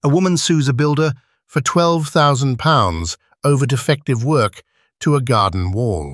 A woman sues a builder for £12,000 over defective work to a garden wall.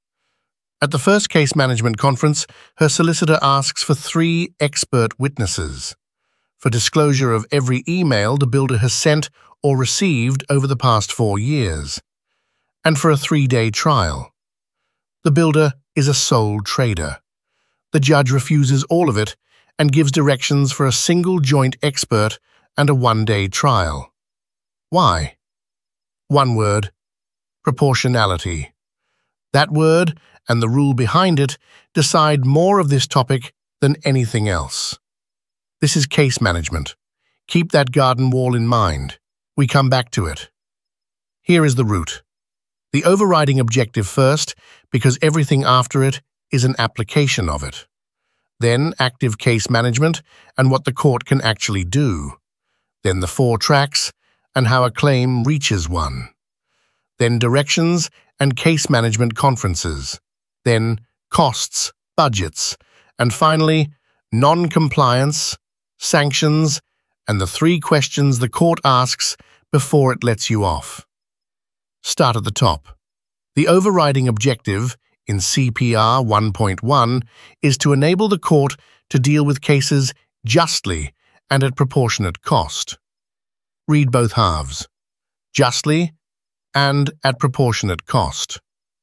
At the first case management conference, her solicitor asks for 3 expert witnesses for disclosure of every email the builder has sent or received over the past 4 years, and for a 3-day trial. The builder is a sole trader. The judge refuses all of it and gives directions for a single joint expert and a 1-day trial. Why? One word: proportionality. That word and the rule behind it decide more of this topic than anything else. This is case management. Keep that garden wall in mind. We come back to it. Here is the route. The overriding objective first, because everything after it is an application of it. Then active case management and what the court can actually do. Then the 4 tracks and how a claim reaches one. Then directions and case management conferences. Then costs, budgets, and finally non-compliance, sanctions, and the 3 questions the court asks before it lets you off. Start at the top. The overriding objective in CPR 1.1 is to enable the court to deal with cases justly and at proportionate cost. Read both halves: justly and at proportionate cost.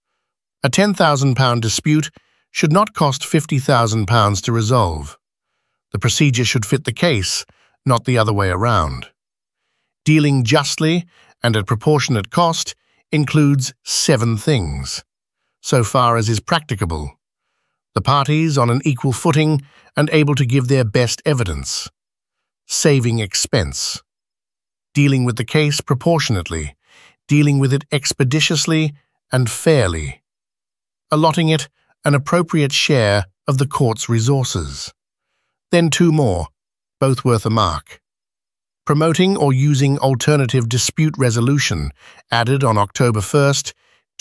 A £10,000 dispute should not cost £50,000 to resolve. The procedure should fit the case, not the other way around. Dealing justly and at proportionate cost includes 7 things, so far as is practicable. The parties on an equal footing and able to give their best evidence. Saving expense. Dealing with the case proportionately, dealing with it expeditiously and fairly. Allotting it an appropriate share of the court's resources. Then 2 more, both worth a mark. Promoting or using alternative dispute resolution, added on October 1st,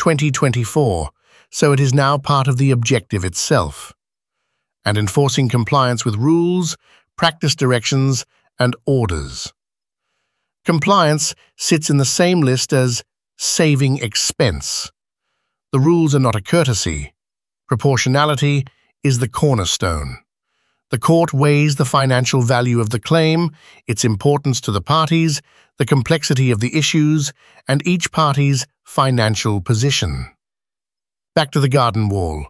2024, so it is now part of the objective itself. And enforcing compliance with rules, practice directions, and orders. Compliance sits in the same list as saving expense. The rules are not a courtesy. Proportionality is the cornerstone. The court weighs the financial value of the claim, its importance to the parties, the complexity of the issues, and each party's financial position. Back to the garden wall.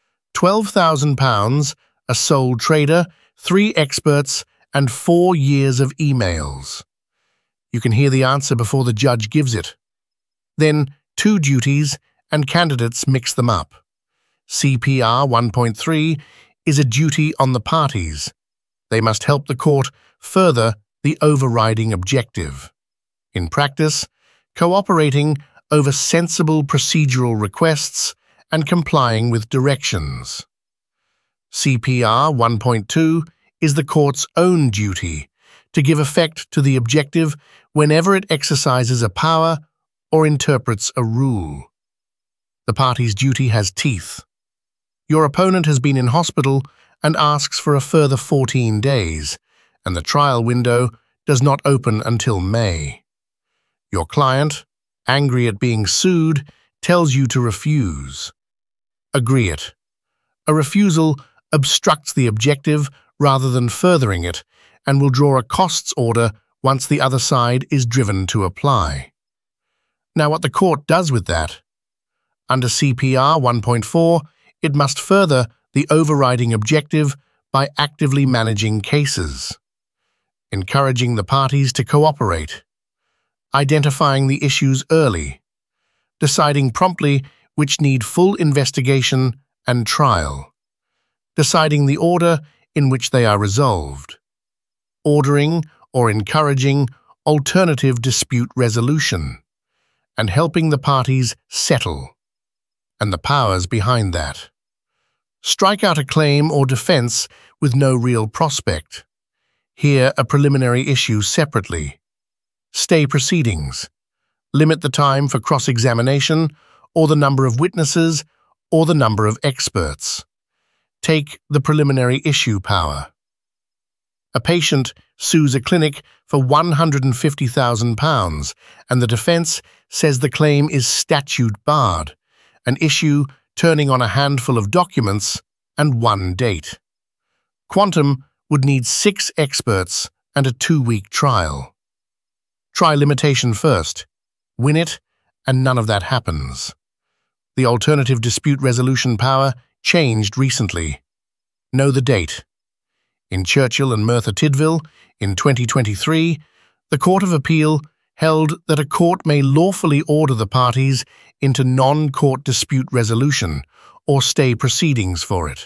£12,000, a sole trader, 3 experts, and 4 years of emails. You can hear the answer before the judge gives it. Then 2 duties, and candidates mix them up. CPR 1.3 is a duty on the parties. They must help the court further the overriding objective. In practice, cooperating over sensible procedural requests and complying with directions. CPR 1.2 is the court's own duty to give effect to the objective whenever it exercises a power or interprets a rule. The party's duty has teeth. Your opponent has been in hospital and asks for a further 14 days, and the trial window does not open until May. Your client, angry at being sued, tells you to refuse. Agree it. A refusal obstructs the objective rather than furthering it, and will draw a costs order once the other side is driven to apply. Now, what the court does with that? Under CPR 1.4, it must further the overriding objective by actively managing cases, encouraging the parties to cooperate, identifying the issues early, deciding promptly which need full investigation and trial, deciding the order in which they are resolved, ordering or encouraging alternative dispute resolution, and helping the parties settle, and the powers behind that. Strike out a claim or defense with no real prospect. Hear a preliminary issue separately. Stay proceedings. Limit the time for cross-examination or the number of witnesses or the number of experts. Take the preliminary issue power. A patient sues a clinic for £150,000, and the defense says the claim is statute-barred, an issue turning on a handful of documents and one date. Quantum would need 6 experts and a 2-week trial. Try limitation first, win it, and none of that happens. The alternative dispute resolution power changed recently. Know the date. In Churchill and Merthyr Tydfil, in 2023, the Court of Appeal held that a court may lawfully order the parties into non-court dispute resolution or stay proceedings for it.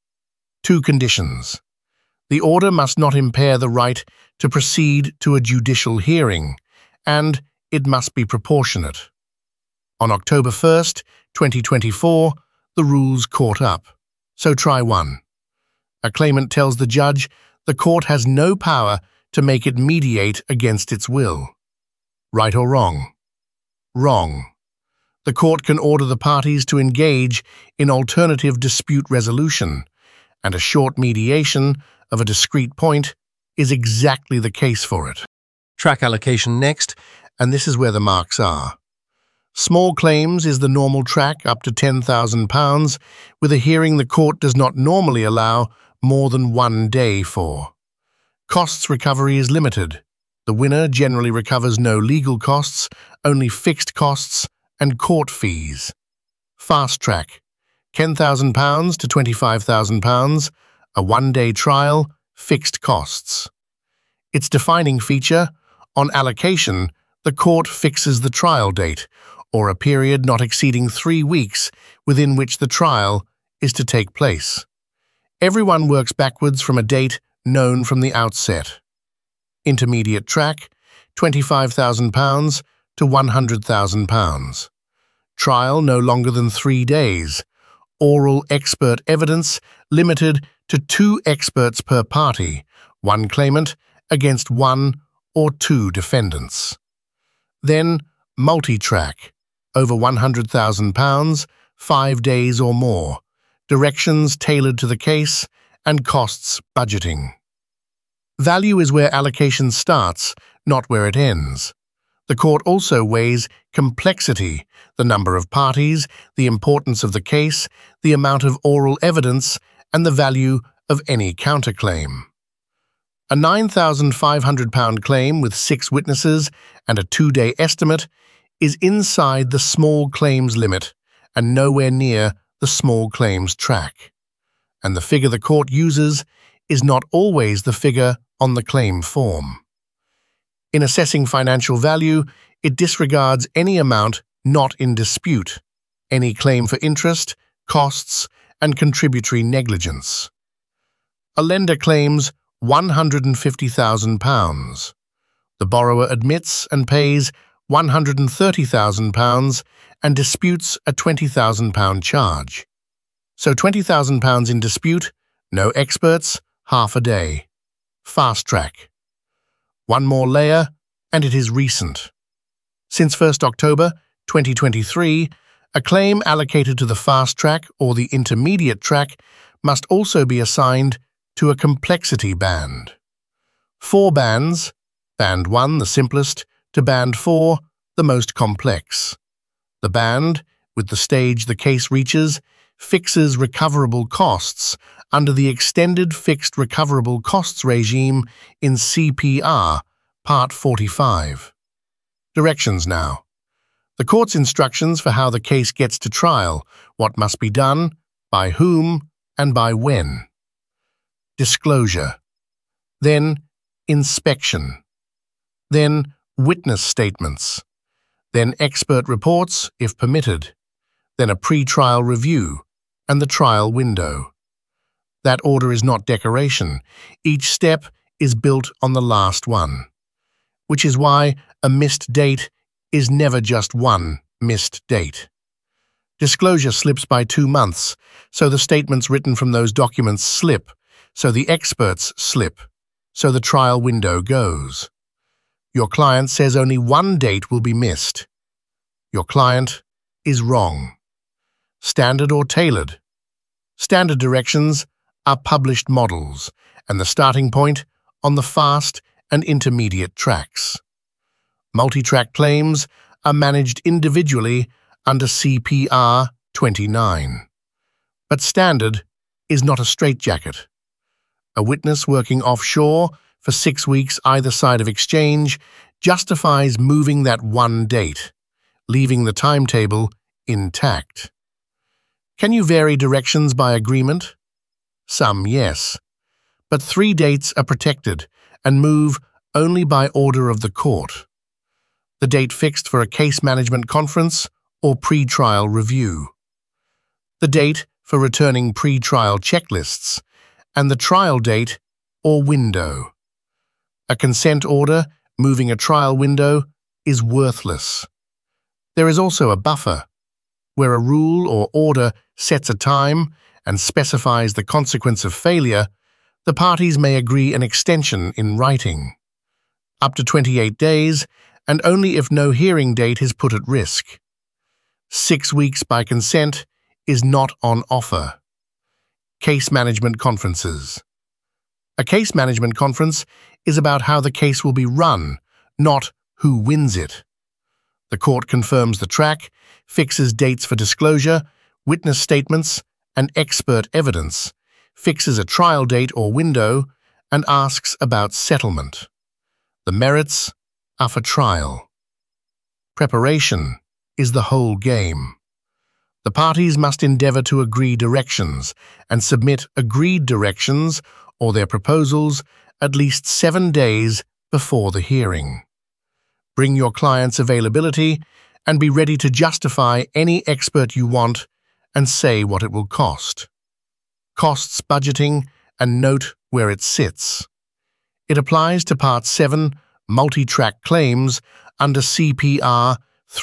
2 conditions. The order must not impair the right to proceed to a judicial hearing, and it must be proportionate. On October 1st, 2024, the rules caught up. So try 1. A claimant tells the judge the court has no power to make it mediate against its will. Right or wrong? Wrong. The court can order the parties to engage in alternative dispute resolution, and a short mediation of a discrete point is exactly the case for it. Track allocation next, and this is where the marks are. Small claims is the normal track up to £10,000, with a hearing the court does not normally allow more than 1 day for. Costs recovery is limited. The winner generally recovers no legal costs, only fixed costs and court fees. Fast track, £10,000 to £25,000, a 1-day trial, fixed costs. Its defining feature, on allocation, the court fixes the trial date, or a period not exceeding 3 weeks within which the trial is to take place. Everyone works backwards from a date known from the outset. Intermediate track, £25,000 to £100,000. Trial no longer than 3 days. Oral expert evidence limited to 2 experts per party, 1 claimant against 1 or 2 defendants. Then multi-track, over £100,000, 5 days or more. Directions tailored to the case, and costs budgeting. Value is where allocation starts, not where it ends. The court also weighs complexity, the number of parties, the importance of the case, the amount of oral evidence, and the value of any counterclaim. A £9,500 claim with 6 witnesses and a 2-day estimate is inside the small claims limit and nowhere near the small claims track. And the figure the court uses is not always the figure on the claim form. In assessing financial value, it disregards any amount not in dispute, any claim for interest, costs, and contributory negligence. A lender claims £150,000. The borrower admits and pays £130,000 and disputes a £20,000 charge. So £20,000 in dispute, no experts, half a day. Fast track. 1 more layer, and it is recent. Since 1st October 2023, a claim allocated to the fast track or the intermediate track must also be assigned to a complexity band. 4 bands, Band 1 the simplest, to Band 4 the most complex. The band, with the stage the case reaches, fixes recoverable costs under the Extended Fixed Recoverable Costs regime in CPR, Part 45. Directions now. The court's instructions for how the case gets to trial, what must be done, by whom, and by when. Disclosure. Then inspection. Then witness statements. Then expert reports, if permitted. Then a pre-trial review, and the trial window. That order is not decoration. Each step is built on the last one. Which is why a missed date is never just one missed date. Disclosure slips by 2 months, so the statements written from those documents slip, so the experts slip, so the trial window goes. Your client says only 1 date will be missed. Your client is wrong. Standard or tailored? Standard directions are published models, and the starting point on the fast and intermediate tracks. Multi-track claims are managed individually under CPR 29. But standard is not a straitjacket. A witness working offshore for 6 weeks either side of exchange justifies moving that one date, leaving the timetable intact. Can you vary directions by agreement? Some, yes. But 3 dates are protected and move only by order of the court. The date fixed for a case management conference or pre-trial review. The date for returning pre-trial checklists, and the trial date or window. A consent order moving a trial window is worthless. There is also a buffer, where a rule or order sets a time and specifies the consequence of failure. The parties may agree an extension in writing, up to 28 days, and only if no hearing date is put at risk. 6 weeks by consent is not on offer. Case management conferences. A case management conference is about how the case will be run, not who wins it. The court confirms the track, fixes dates for disclosure, witness statements, and expert evidence, fixes a trial date or window, and asks about settlement. The merits are for trial. Preparation is the whole game. The parties must endeavor to agree directions and submit agreed directions or their proposals at least 7 days before the hearing. Bring your client's availability and be ready to justify any expert you want and say what it will cost. Costs budgeting and note where it sits. It applies to Part 7 multi-track claims under CPR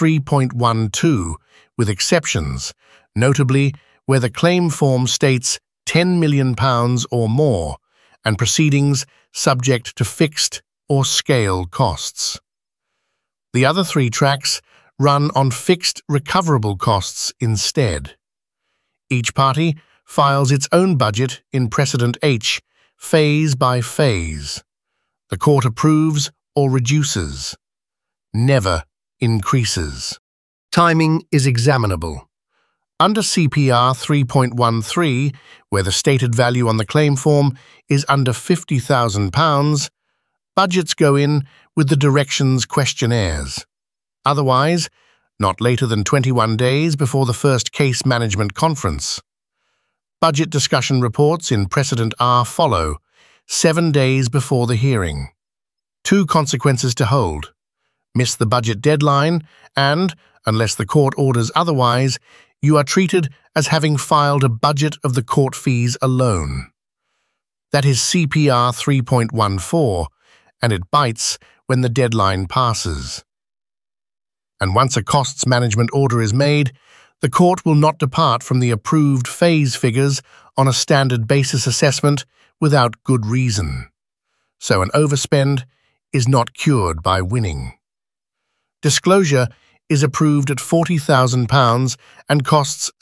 3.12 with exceptions, notably where the claim form states £10 million or more and proceedings subject to fixed or scale costs. The other 3 tracks run on fixed recoverable costs instead. Each party files its own budget in Precedent H, phase by phase. The court approves or reduces, never increases. Timing is examinable. Under CPR 3.13, where the stated value on the claim form is under £50,000, budgets go in with the directions questionnaires. Otherwise, not later than 21 days before the first case management conference. Budget discussion reports in Precedent R follow, 7 days before the hearing. 2 consequences to hold: miss the budget deadline and, unless the court orders otherwise, you are treated as having filed a budget of the court fees alone. That is CPR 3.14, and it bites when the deadline passes. And once a costs management order is made, the court will not depart from the approved phase figures on a standard basis assessment without good reason. So an overspend is not cured by winning. Disclosure is approved at £40,000 and costs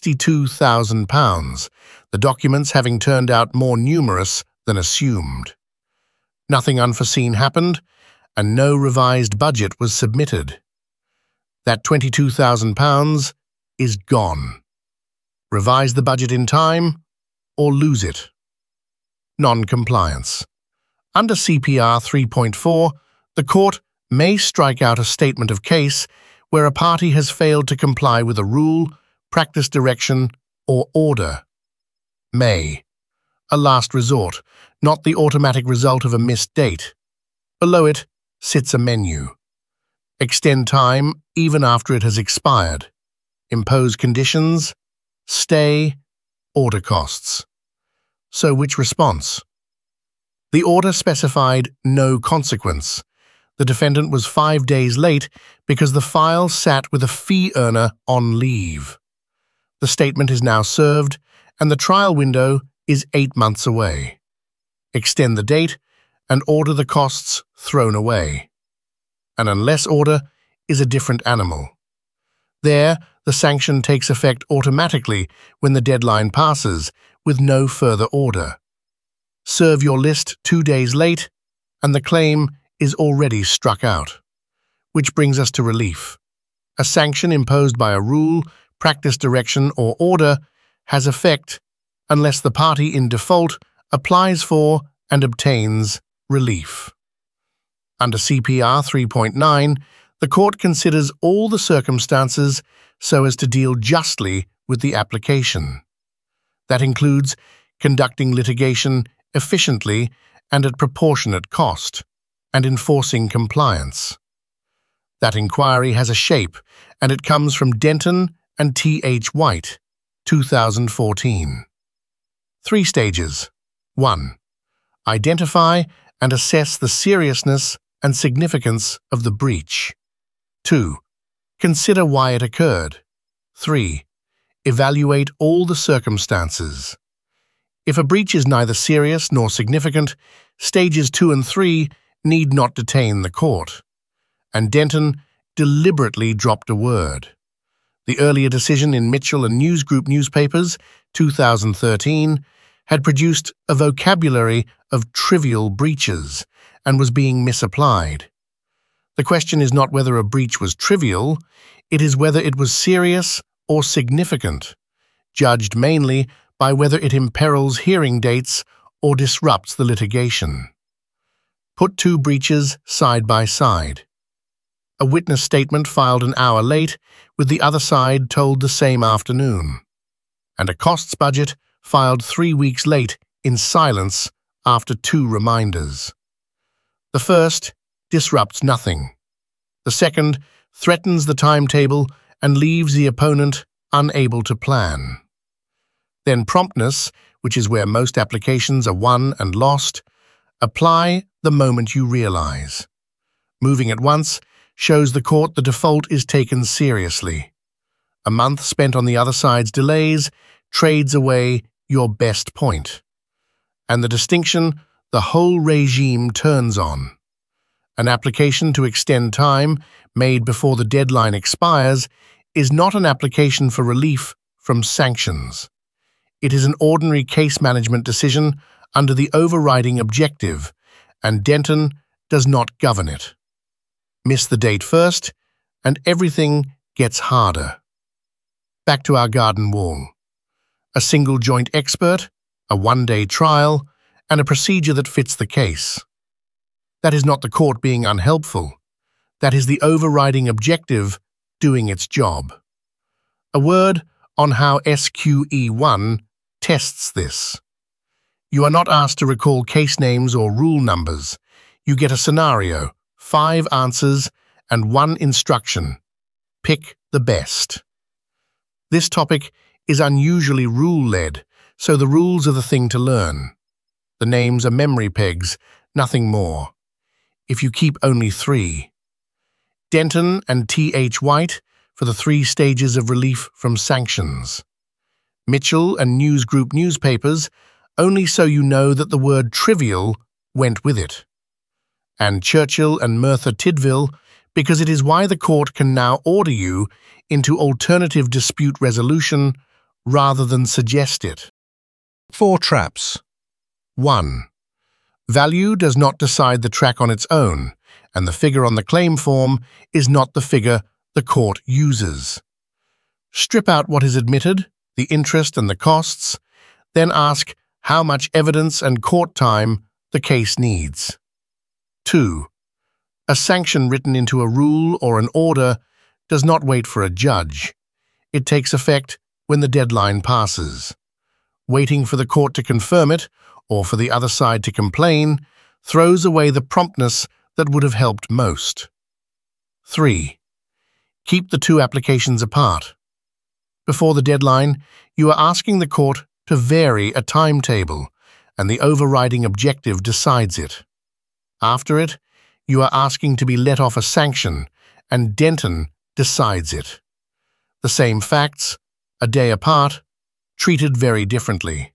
£62,000, the documents having turned out more numerous than assumed. Nothing unforeseen happened, and no revised budget was submitted. That £22,000 is gone. Revise the budget in time or lose it. Non-compliance. Under CPR 3.4, the court may strike out a statement of case where a party has failed to comply with a rule, practice direction, or order. May. A last resort, not the automatic result of a missed date. Below it sits a menu. Extend time even after it has expired. Impose conditions. Stay. Order costs. So which response? The order specified no consequence. The defendant was 5 days late because the file sat with a fee earner on leave. The statement is now served, and the trial window is 8 months away. Extend the date and order the costs thrown away. An unless order is a different animal. There, the sanction takes effect automatically when the deadline passes, with no further order. Serve your list 2 days late, and the claim is already struck out. Which brings us to relief. A sanction imposed by a rule, practice direction, or order has effect unless the party in default applies for and obtains relief. Under CPR 3.9, the court considers all the circumstances so as to deal justly with the application. That includes conducting litigation efficiently and at proportionate cost, and enforcing compliance. That inquiry has a shape, and it comes from Denton and T.H. White, 2014. 3 stages. 1. Identify and assess the seriousness and significance of the breach. 2. Consider why it occurred. 3. Evaluate all the circumstances. If a breach is neither serious nor significant, stages 2 and 3 need not detain the court. And Denton deliberately dropped a word. The earlier decision in Mitchell and News Group newspapers, 2013, had produced a vocabulary of trivial breaches and was being misapplied. The question is not whether a breach was trivial, it is whether it was serious or significant, judged mainly by whether it imperils hearing dates or disrupts the litigation. Put 2 breaches side by side. A witness statement filed an hour late, with the other side told the same afternoon. And a costs budget filed 3 weeks late in silence after 2 reminders. The first disrupts nothing. The second threatens the timetable and leaves the opponent unable to plan. Then promptness, which is where most applications are won and lost, apply the moment you realize. Moving at once shows the court the default is taken seriously. A month spent on the other side's delays trades away your best point. And the distinction the whole regime turns on. An application to extend time made before the deadline expires is not an application for relief from sanctions. It is an ordinary case management decision under the overriding objective, and Denton does not govern it. Miss the date first, and everything gets harder. Back to our garden wall. A single joint expert, a 1-day trial, and a procedure that fits the case. That is not the court being unhelpful. That is the overriding objective doing its job. A word on how SQE1 tests this. You are not asked to recall case names or rule numbers. You get a scenario, 5 answers, and 1 instruction. Pick the best. This topic is unusually rule-led, so the rules are the thing to learn. The names are memory pegs, nothing more. If you keep only 3. Denton and T.H. White for the 3 stages of relief from sanctions. Mitchell and News Group newspapers, only so you know that the word trivial went with it. And Churchill and Merthyr Tydfil, because it is why the court can now order you into alternative dispute resolution rather than suggest it. 4 traps. 1. Value does not decide the track on its own, and the figure on the claim form is not the figure the court uses. Strip out what is admitted, the interest and the costs, then ask how much evidence and court time the case needs. 2. A sanction written into a rule or an order does not wait for a judge. It takes effect when the deadline passes. Waiting for the court to confirm it, or for the other side to complain, throws away the promptness that would have helped most. 3. Keep the 2 applications apart. Before the deadline, you are asking the court to vary a timetable, and the overriding objective decides it. After it, you are asking to be let off a sanction, and Denton decides it. The same facts, a day apart, treated very differently.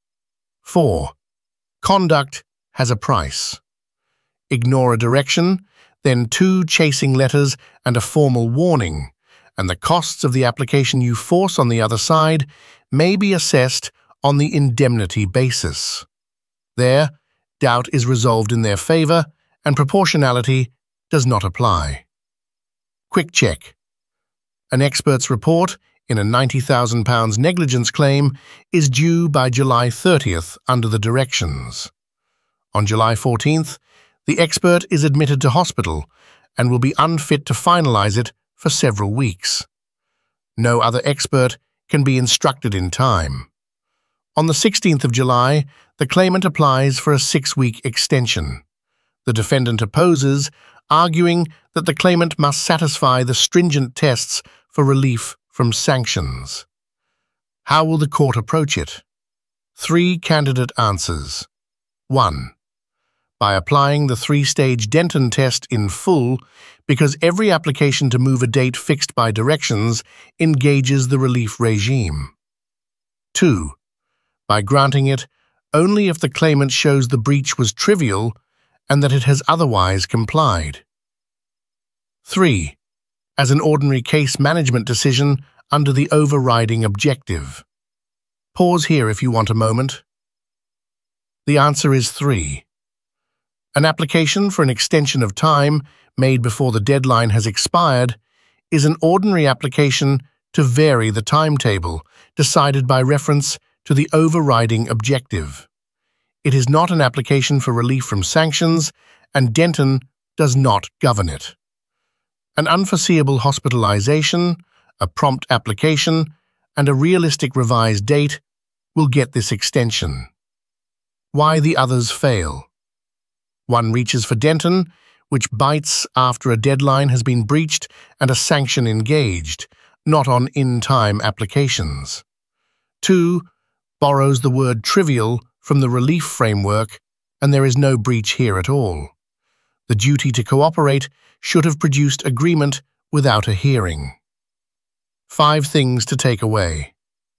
4. Conduct has a price. Ignore a direction, then 2 chasing letters and a formal warning, and the costs of the application you force on the other side may be assessed on the indemnity basis. There, doubt is resolved in their favor and proportionality does not apply. Quick check. An expert's report in a £90,000 negligence claim is due by July 30th under the directions. On July 14th, the expert is admitted to hospital and will be unfit to finalize it for several weeks. No other expert can be instructed in time. On the 16th of July, the claimant applies for a 6-week extension. The defendant opposes, arguing that the claimant must satisfy the stringent tests for relief from sanctions. How will the court approach it? 3 candidate answers. 1. By applying the 3-stage Denton test in full, because every application to move a date fixed by directions engages the relief regime. 2. By granting it only if the claimant shows the breach was trivial and that it has otherwise complied. 3. As an ordinary case management decision under the overriding objective. Pause here if you want a moment. The answer is 3. An application for an extension of time made before the deadline has expired is an ordinary application to vary the timetable decided by reference to the overriding objective. It is not an application for relief from sanctions, and Denton does not govern it. An unforeseeable hospitalization, a prompt application, and a realistic revised date will get this extension. Why the others fail? One reaches for Denton, which bites after a deadline has been breached and a sanction engaged, not on in-time applications. 2. Borrows the word trivial from the relief framework, and there is no breach here at all. The duty to cooperate should have produced agreement without a hearing. 5 things to take away.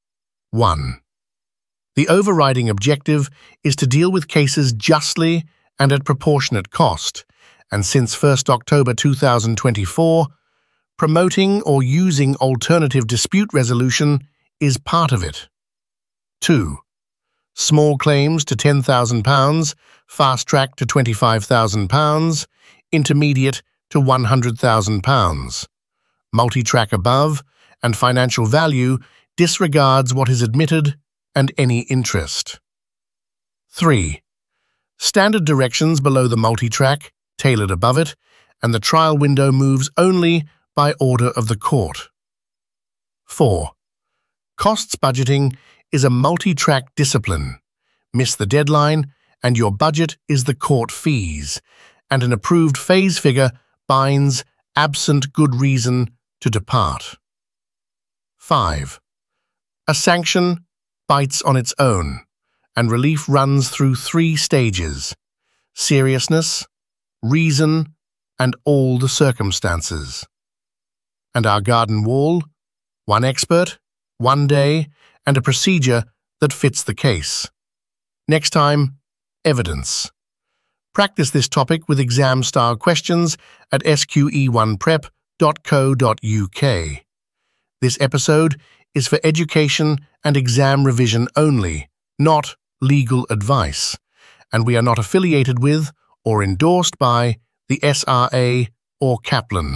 1. The overriding objective is to deal with cases justly and at proportionate cost, and since 1 October 2024, promoting or using alternative dispute resolution is part of it. 2. Small claims to £10,000, fast track to £25,000, intermediate to £100,000. Multi-track above and financial value disregards what is admitted and any interest. 3. Standard directions below the multi-track, tailored above it, and the trial window moves only by order of the court. 4. Costs budgeting is a multi-track discipline. Miss the deadline, and your budget is the court fees, and an approved phase figure binds, absent good reason, to depart. 5. A sanction bites on its own, and relief runs through 3 stages: seriousness, reason, and all the circumstances. And our garden wall? 1 expert, 1 day, and a procedure that fits the case. Next time, evidence. Practice this topic with exam-style questions at sqe1prep.co.uk. This episode is for education and exam revision only, not legal advice, and we are not affiliated with or endorsed by the SRA or Kaplan.